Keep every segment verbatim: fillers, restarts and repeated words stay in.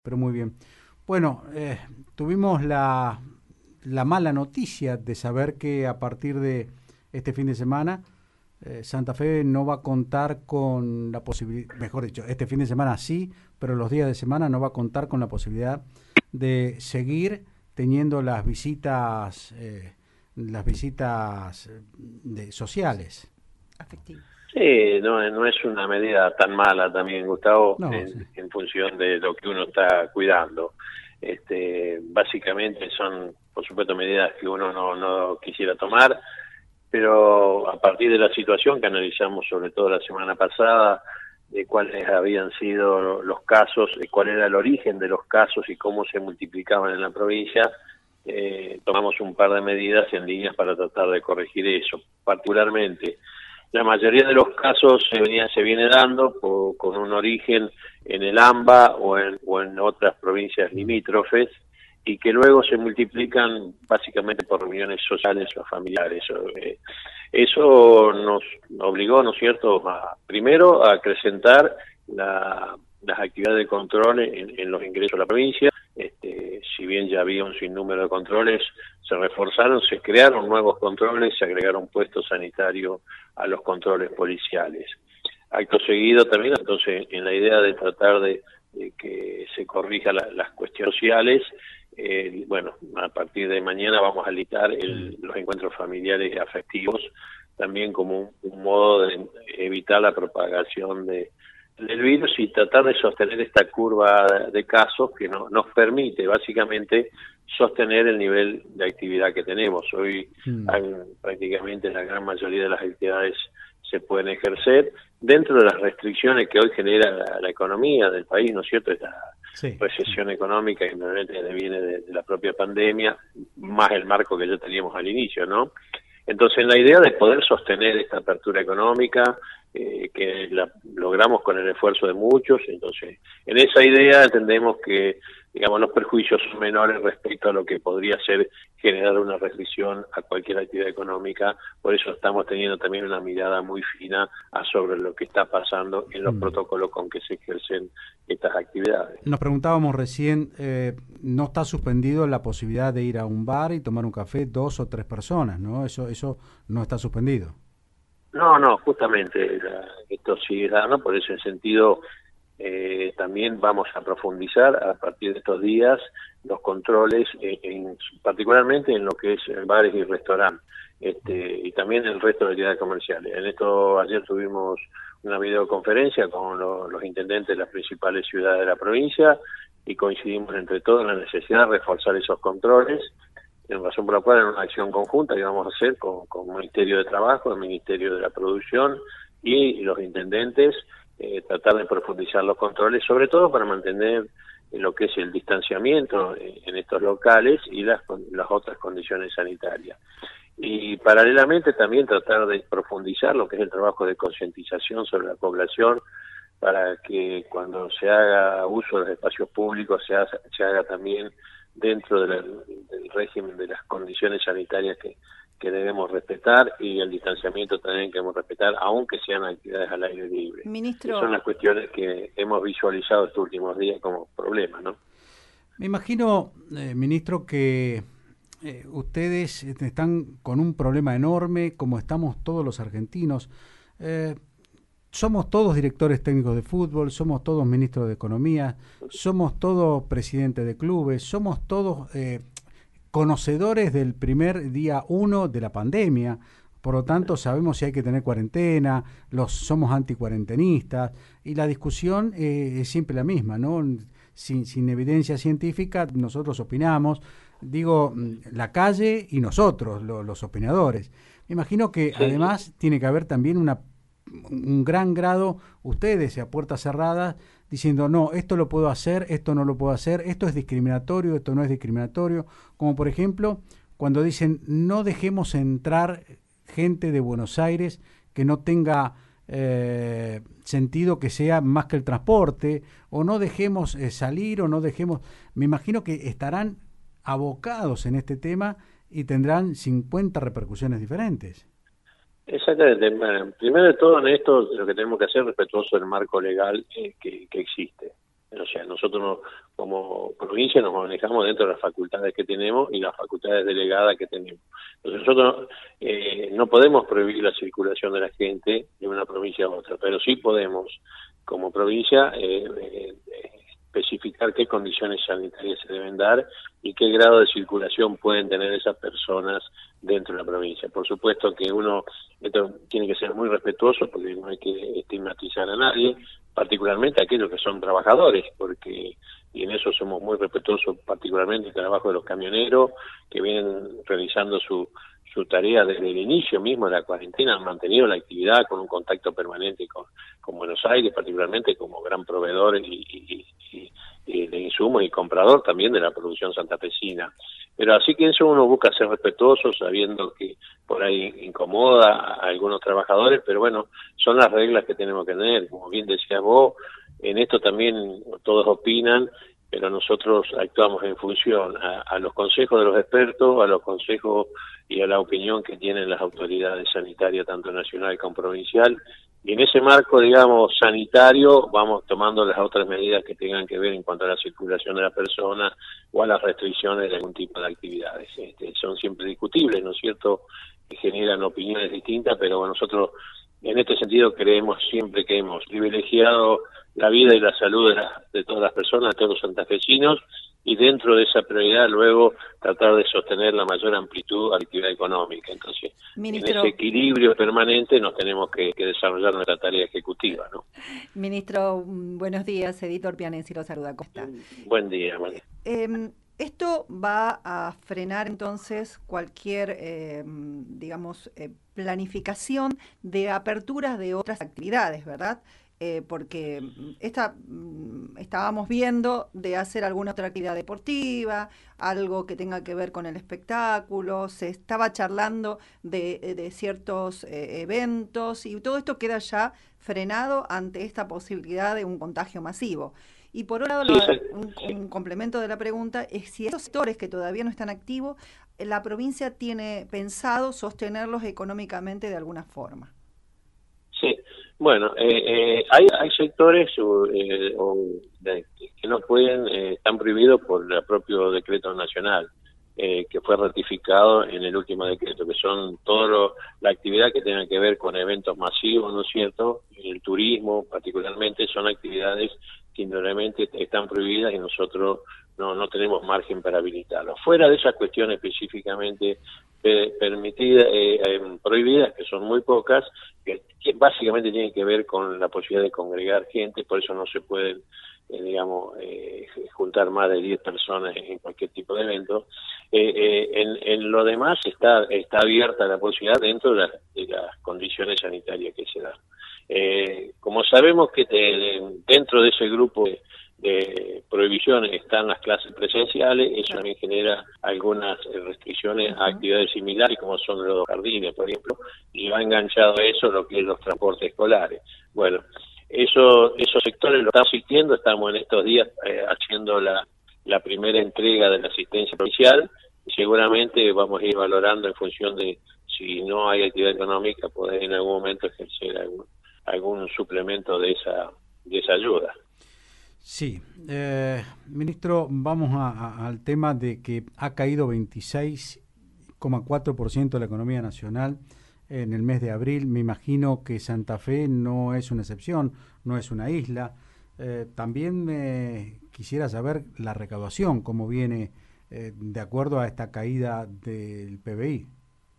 Pero muy bien. Bueno, eh, tuvimos la, la mala noticia de saber que a partir de este fin de semana eh, Santa Fe no va a contar con la posibilidad, mejor dicho, este fin de semana sí, pero los días de semana no va a contar con la posibilidad de seguir teniendo las visitas, eh, las visitas eh, de, sociales. Afectivas. Sí, no, no es una medida tan mala también, Gustavo, No, en, sí. en función de lo que uno está cuidando. Este, básicamente son, por supuesto, medidas que uno no, no quisiera tomar, pero a partir de la situación que analizamos sobre todo la semana pasada, de cuáles habían sido los casos, de cuál era el origen de los casos y cómo se multiplicaban en la provincia, eh, tomamos un par de medidas en líneas para tratar de corregir eso, particularmente. La mayoría de los casos se venía se viene dando por, con un origen en el AMBA o en, o en otras provincias limítrofes y que luego se multiplican básicamente por reuniones sociales o familiares. Eh, Eso nos obligó, ¿no es cierto?, a, primero a acrecentar la, las actividades de control en, en los ingresos a la provincia. Este, si bien ya había un sinnúmero de controles, se reforzaron, se crearon nuevos controles, se agregaron puestos sanitarios a los controles policiales. Acto seguido también, entonces, en la idea de tratar de, de que se corrija la, las cuestiones sociales, eh, bueno, a partir de mañana vamos a habilitar el, los encuentros familiares y afectivos, también como un, un modo de evitar la propagación de del virus y tratar de sostener esta curva de casos que no, nos permite básicamente sostener el nivel de actividad que tenemos. Hoy Mm. hay, prácticamente la gran mayoría de las actividades se pueden ejercer dentro de las restricciones que hoy genera la, la economía del país, ¿no es cierto? Esta Sí, recesión económica que normalmente viene de, de la propia pandemia, más el marco que ya teníamos al inicio, ¿no? Entonces, la idea de poder sostener esta apertura económica, eh, que la logramos con el esfuerzo de muchos, entonces, en esa idea entendemos que, digamos, los perjuicios son menores respecto a lo que podría ser generar una restricción a cualquier actividad económica, por eso estamos teniendo también una mirada muy fina a sobre lo que está pasando en los Mm. protocolos con que se ejercen estas actividades. Nos preguntábamos recién, eh, no está suspendido la posibilidad de ir a un bar y tomar un café dos o tres personas, ¿no? Eso, eso no está suspendido. No, no, justamente la, esto sigue dando, por ese sentido eh, también vamos a profundizar a partir de estos días los controles, en, en, particularmente en lo que es bares y restaurantes, este, y también el resto de actividades comerciales. En esto ayer tuvimos una videoconferencia con lo, los intendentes de las principales ciudades de la provincia y coincidimos entre todos en la necesidad de reforzar esos controles, en razón por la cual en una acción conjunta que vamos a hacer con, con el Ministerio de Trabajo, el Ministerio de la Producción y los intendentes, eh, tratar de profundizar los controles, sobre todo para mantener lo que es el distanciamiento en estos locales y las, las otras condiciones sanitarias. Y paralelamente también tratar de profundizar lo que es el trabajo de concientización sobre la población para que cuando se haga uso de los espacios públicos se haga, se haga también dentro de la, del régimen de las condiciones sanitarias que, que debemos respetar y el distanciamiento también que debemos respetar, aunque sean actividades al aire libre. Ministro, Son las cuestiones que hemos visualizado estos últimos días como problemas, ¿no? Me imagino, eh, ministro, que eh, ustedes están con un problema enorme, como estamos todos los argentinos. Eh, somos todos directores técnicos de fútbol, somos todos ministros de Economía, somos todos presidentes de clubes, somos todos eh, conocedores del primer día uno de la pandemia. Por lo tanto, sabemos si hay que tener cuarentena, los somos anticuarentenistas, y la discusión eh, es siempre la misma, ¿no? Sin, sin evidencia científica, nosotros opinamos, digo, la calle y nosotros, lo, los opinadores. Me imagino que Sí. además tiene que haber también una, un gran grado, ustedes a puertas cerradas, diciendo, no, esto lo puedo hacer, esto no lo puedo hacer, esto es discriminatorio, esto no es discriminatorio, como por ejemplo, cuando dicen, no dejemos entrar gente de Buenos Aires que no tenga eh, sentido que sea más que el transporte, o no dejemos eh, salir, o no dejemos... Me imagino que estarán abocados en este tema y tendrán cincuenta repercusiones diferentes. Exactamente. Bueno, primero de todo en esto lo que tenemos que hacer es respetuoso del marco legal eh, que, que existe. O sea, nosotros no, como provincia nos manejamos dentro de las facultades que tenemos y las facultades delegadas que tenemos. Entonces nosotros eh, no podemos prohibir la circulación de la gente de una provincia a otra, pero sí podemos, como provincia, eh, eh, especificar qué condiciones sanitarias se deben dar y qué grado de circulación pueden tener esas personas dentro de la provincia. Por supuesto que uno esto tiene que ser muy respetuoso porque no hay que estigmatizar a nadie, particularmente a aquellos que son trabajadores, porque y en eso somos muy respetuosos, particularmente el trabajo de los camioneros que vienen realizando su su tarea desde el inicio mismo de la cuarentena, han mantenido la actividad con un contacto permanente con, con Buenos Aires, particularmente como gran proveedor y, y, y, y de insumos y comprador también de la producción santafesina. Pero así que eso uno busca ser respetuoso, sabiendo que por ahí incomoda a algunos trabajadores, pero bueno, son las reglas que tenemos que tener. Como bien decías vos, en esto también todos opinan, pero nosotros actuamos en función a, a los consejos de los expertos, a los consejos y a la opinión que tienen las autoridades sanitarias, tanto nacional como provincial, y en ese marco, digamos, sanitario, vamos tomando las otras medidas que tengan que ver en cuanto a la circulación de la persona o a las restricciones de algún tipo de actividades. Este, son siempre discutibles, ¿no es cierto?, que generan opiniones distintas, pero bueno, nosotros en este sentido creemos siempre que hemos privilegiado la vida y la salud de, la, de todas las personas, de todos los santafesinos, y dentro de esa prioridad luego tratar de sostener la mayor amplitud de la actividad económica. Entonces, Ministro, en ese equilibrio permanente nos tenemos que, que desarrollar nuestra tarea ejecutiva, ¿no? Ministro, buenos días. Editor Pianesi lo saluda. ¿Cómo está? Buen día, buen día. Eh, esto va a frenar entonces cualquier, eh, digamos, eh, planificación de aperturas de otras actividades, ¿verdad? Eh, porque esta, estábamos viendo de hacer alguna otra actividad deportiva, algo que tenga que ver con el espectáculo, se estaba charlando de, de ciertos eh, eventos y todo esto queda ya frenado ante esta posibilidad de un contagio masivo. Y por otro lado, un, un complemento de la pregunta es si esos sectores que todavía no están activos, la provincia tiene pensado sostenerlos económicamente de alguna forma. Sí, bueno, eh, eh, hay, hay sectores eh, o de, que no pueden, eh, están prohibidos por el propio decreto nacional eh, que fue ratificado en el último decreto, que son todo la actividad que tenga que ver con eventos masivos, ¿no es cierto? El turismo particularmente son actividades que indudablemente están prohibidas y nosotros no, no tenemos margen para habilitarlo. Fuera de esas cuestiones específicamente eh, permitidas, eh, eh, prohibidas, que son muy pocas, que, que básicamente tienen que ver con la posibilidad de congregar gente, por eso no se pueden, eh, digamos, eh, juntar más de diez personas en cualquier tipo de evento. Eh, eh, en, en lo demás está, está abierta la posibilidad dentro de, la, de las condiciones sanitarias que se dan. Eh, como sabemos que te, dentro de ese grupo de, de prohibiciones están las clases presenciales, eso también genera algunas restricciones a actividades similares como son los jardines, por ejemplo, y va enganchado a eso lo que es los transportes escolares. Bueno, eso, esos sectores lo están asistiendo, estamos en estos días eh, haciendo la, la primera entrega de la asistencia provincial y seguramente vamos a ir valorando en función de si no hay actividad económica, poder en algún momento ejercer algún algún suplemento de esa de esa ayuda. Sí, eh, ministro, vamos a, a, al tema de que ha caído veintiséis coma cuatro por ciento de la economía nacional en el mes de abril. Me imagino que Santa Fe no es una excepción, no es una isla. Eh, también eh, quisiera saber la recaudación, cómo viene eh, de acuerdo a esta caída del P B I.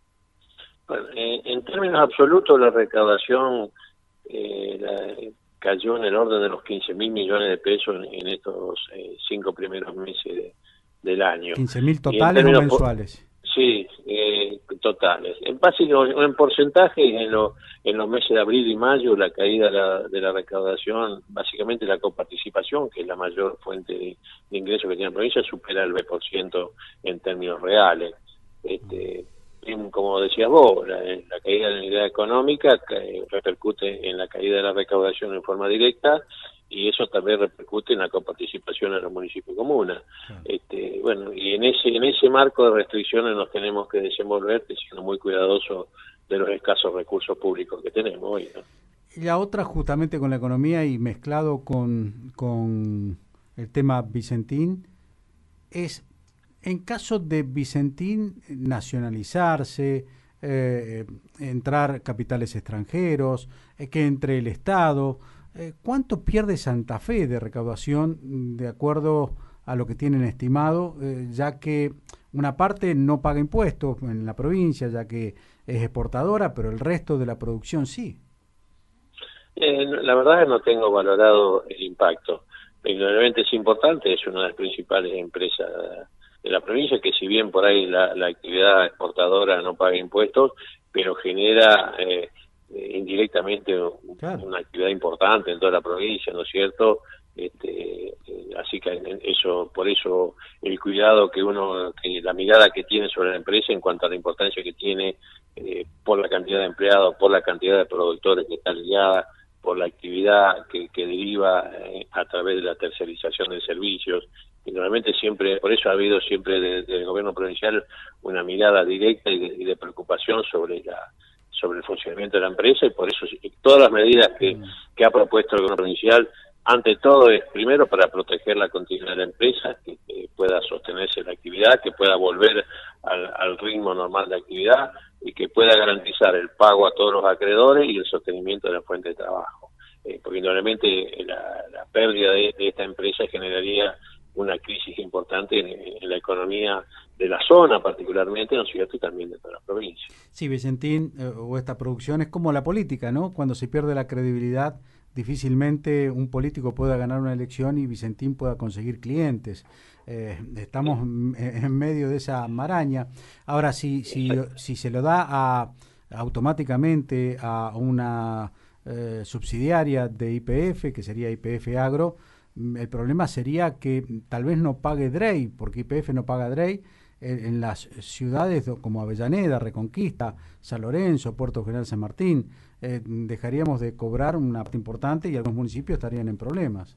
Bueno, eh, en términos absolutos la recaudación Eh, la, cayó en el orden de los quince mil millones de pesos en, en estos eh, cinco primeros meses de, del año. ¿quince mil totales o mensuales? Por, sí, eh, totales. En básicamente, en porcentaje, en, lo, en los meses de abril y mayo, la caída de la, de la recaudación, básicamente la coparticipación, que es la mayor fuente de, de ingresos que tiene la provincia, supera el veinte por ciento en términos reales. Este, como decías vos, la, la caída de la unidad económica que repercute en la caída de la recaudación en forma directa y eso también repercute en la coparticipación en los municipios y comunas. Sí. Este, bueno, y en ese en ese marco de restricciones nos tenemos que desenvolver siendo muy cuidadosos de los escasos recursos públicos que tenemos hoy, ¿no? Y la otra, justamente con la economía y mezclado con, con el tema Vicentín, es en caso de Vicentín nacionalizarse, eh, entrar capitales extranjeros, eh, que entre el Estado, eh, ¿cuánto pierde Santa Fe de recaudación de acuerdo a lo que tienen estimado, eh, ya que una parte no paga impuestos en la provincia, ya que es exportadora, pero el resto de la producción sí? Eh, la verdad es que no tengo valorado el impacto. Indudablemente es importante, es una de las principales empresas de la provincia, que si bien por ahí la, la actividad exportadora no paga impuestos, pero genera eh, indirectamente claro. una actividad importante en toda la provincia, ¿no es cierto? Este, eh, así que eso, por eso el cuidado que uno, que la mirada que tiene sobre la empresa en cuanto a la importancia que tiene eh, por la cantidad de empleados, por la cantidad de productores que está ligada, por la actividad que, que deriva eh, a través de la tercerización de servicios. Y normalmente siempre, por eso ha habido siempre desde de el gobierno provincial una mirada directa y de, y de preocupación sobre la sobre el funcionamiento de la empresa, y por eso todas las medidas que, que ha propuesto el gobierno provincial, ante todo es primero para proteger la continuidad de la empresa, que, que pueda sostenerse la actividad, que pueda volver al, al ritmo normal de actividad y que pueda garantizar el pago a todos los acreedores y el sostenimiento de la fuente de trabajo. Eh, porque normalmente la, la pérdida de, de esta empresa generaría una crisis importante en, en la economía de la zona particularmente, ¿no es cierto?, y también de toda la provincia. Sí, Vicentín, eh, o esta producción es como la política, ¿no? Cuando se pierde la credibilidad, difícilmente un político pueda ganar una elección y Vicentín pueda conseguir clientes. Eh, estamos en, en medio de esa maraña. Ahora, si, si, si se lo da a, automáticamente a una eh, subsidiaria de Y P F, que sería Y P F Agro, el problema sería que tal vez no pague D R E I, porque Y P F no paga D R E I en, en las ciudades como Avellaneda, Reconquista, San Lorenzo, Puerto General San Martín. Eh, dejaríamos de cobrar una parte importante y algunos municipios estarían en problemas.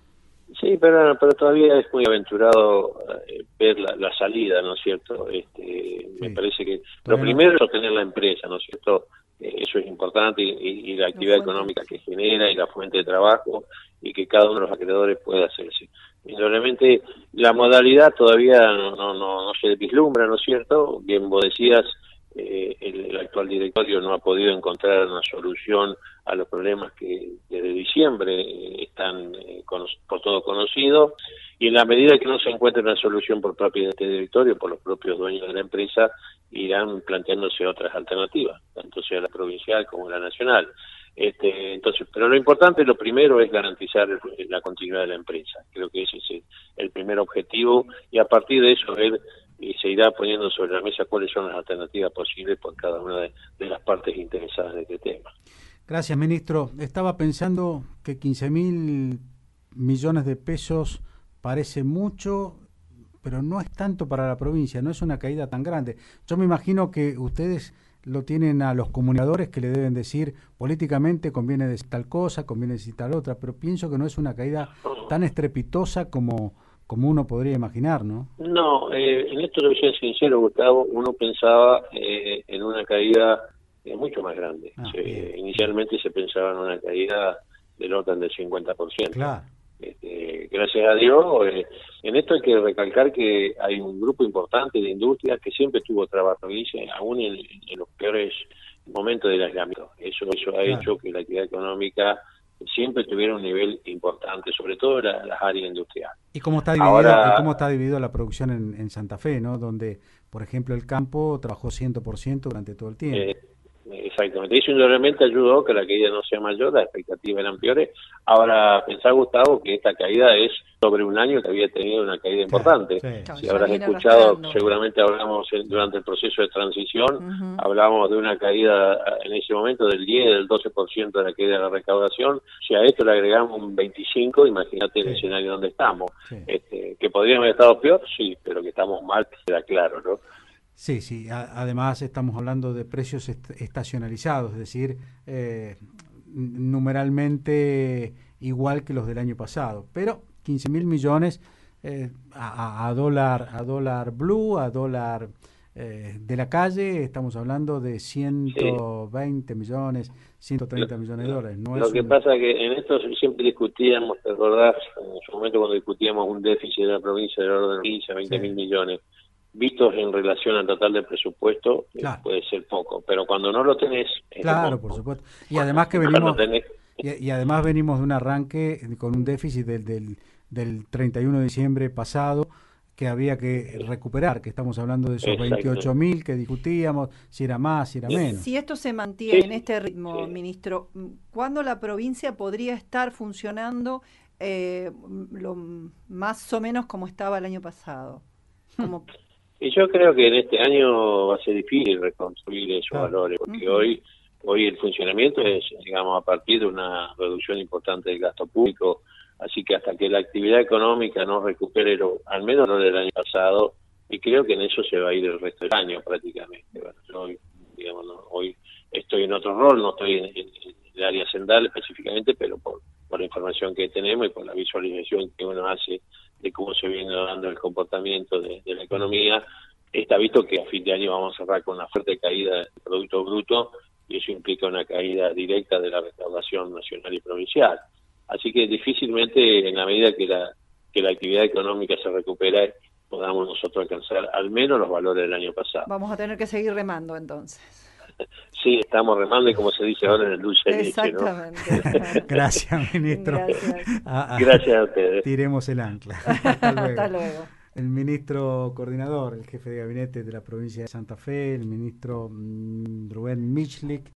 Sí, pero, pero todavía es muy aventurado eh, ver la, la salida, ¿no es cierto? Este, sí. Me parece que lo primero es sostener la empresa, ¿no es cierto? Eh, eso es importante, y, y, y la actividad económica que genera y la fuente de trabajo, y que cada uno de los acreedores pueda hacerse. Indudablemente la modalidad todavía no, no, no, no se vislumbra, ¿no es cierto? Bien vos decías, eh, el, el actual directorio no ha podido encontrar una solución a los problemas que desde diciembre eh, están eh, con, por todo conocido, y en la medida que no se encuentre una solución por parte de este directorio, por los propios dueños de la empresa, irán planteándose otras alternativas, tanto sea la provincial como la nacional. Este, entonces, pero lo importante, lo primero es garantizar el, la continuidad de la empresa. Creo que ese es el, el primer objetivo, y a partir de eso ver y se irá poniendo sobre la mesa cuáles son las alternativas posibles por cada una de, de las partes interesadas de este tema. Gracias, ministro. Estaba pensando que quince mil millones de pesos parece mucho, pero no es tanto para la provincia, no es una caída tan grande. Yo me imagino que ustedes lo tienen a los comunicadores que le deben decir políticamente conviene decir tal cosa, conviene decir tal otra, pero pienso que no es una caída tan estrepitosa como, como uno podría imaginar, ¿no? No, eh, en esto le voy a ser sincero, Gustavo, uno pensaba eh, en una caída eh, mucho más grande. Ah, se, inicialmente se pensaba en una caída del orden del cincuenta por ciento. Claro. Este, gracias a Dios, eh, en esto hay que recalcar que hay un grupo importante de industrias que siempre tuvo trabajo, aún en, en los peores momentos del aislamiento. Eso, eso ha claro. hecho que la actividad económica siempre tuviera un nivel importante, sobre todo en la, las áreas industriales. ¿Y cómo está dividido, Ahora, cómo está dividido la producción en, en Santa Fe, ¿no? Donde, por ejemplo, el campo trabajó cien por ciento durante todo el tiempo? Eh, Exactamente, eso indudablemente ayudó que la caída no sea mayor, las expectativas eran peores. Ahora, pensá, Gustavo, que esta caída es sobre un año que había tenido una caída importante. Sí. Si habrás escuchado, seguramente hablamos en, durante el proceso de transición, uh-huh. hablamos de una caída en ese momento del diez, del doce por ciento de la caída de la recaudación. Si a esto le agregamos un veinticinco, imagínate sí. el escenario donde estamos. Sí. Este, que podríamos haber estado peor, sí, pero que estamos mal, queda claro, ¿no? Sí, sí. A, además estamos hablando de precios est estacionalizados, es decir, eh, numeralmente igual que los del año pasado, pero quince mil millones eh, a, a dólar a dólar blue, a dólar eh, de la calle estamos hablando de ciento veinte sí. millones, ciento treinta lo, millones de dólares. No lo es que un... pasa que en esto siempre discutíamos, ¿te acordás? En su momento cuando discutíamos un déficit de la provincia del orden de quince a veinte mil millones, vistos en relación al total del presupuesto, claro. eh, puede ser poco, pero cuando no lo tenés... Claro, por supuesto. Y además que venimos... Tenés... Y, y además venimos de un arranque con un déficit del, del, del treinta y uno de diciembre pasado, que había que recuperar, que estamos hablando de esos veintiocho mil que discutíamos, si era más, si era menos. Si esto se mantiene sí, en este ritmo, sí. ministro, ¿cuándo la provincia podría estar funcionando eh, lo, más o menos como estaba el año pasado? Como... Y yo creo que en este año va a ser difícil reconstruir esos claro. valores, porque uh-huh. hoy hoy el funcionamiento es, digamos, a partir de una reducción importante del gasto público. Así que hasta que la actividad económica no recupere lo, al menos lo del año pasado, y creo que en eso se va a ir el resto del año prácticamente. Bueno, yo hoy, digamos, no, hoy estoy en otro rol, no estoy en, en, en el área central específicamente, pero por, por la información que tenemos y por la visualización que uno hace de cómo se viene dando el comportamiento de, de la economía, está visto que a fin de año vamos a cerrar con una fuerte caída del Producto Bruto, y eso implica una caída directa de la recaudación nacional y provincial. Así que difícilmente, en la medida que la que la actividad económica se recupere, podamos nosotros alcanzar al menos los valores del año pasado. Vamos a tener que seguir remando entonces. Sí, estamos remando y como se dice ahora en el dulce de leche, ¿no? Exactamente. Gracias, ministro. Gracias. Ah, ah, Gracias a ustedes. Tiremos el ancla. Hasta luego. Hasta luego. El ministro coordinador, el jefe de gabinete de la provincia de Santa Fe, el ministro mmm, Rubén Michlik.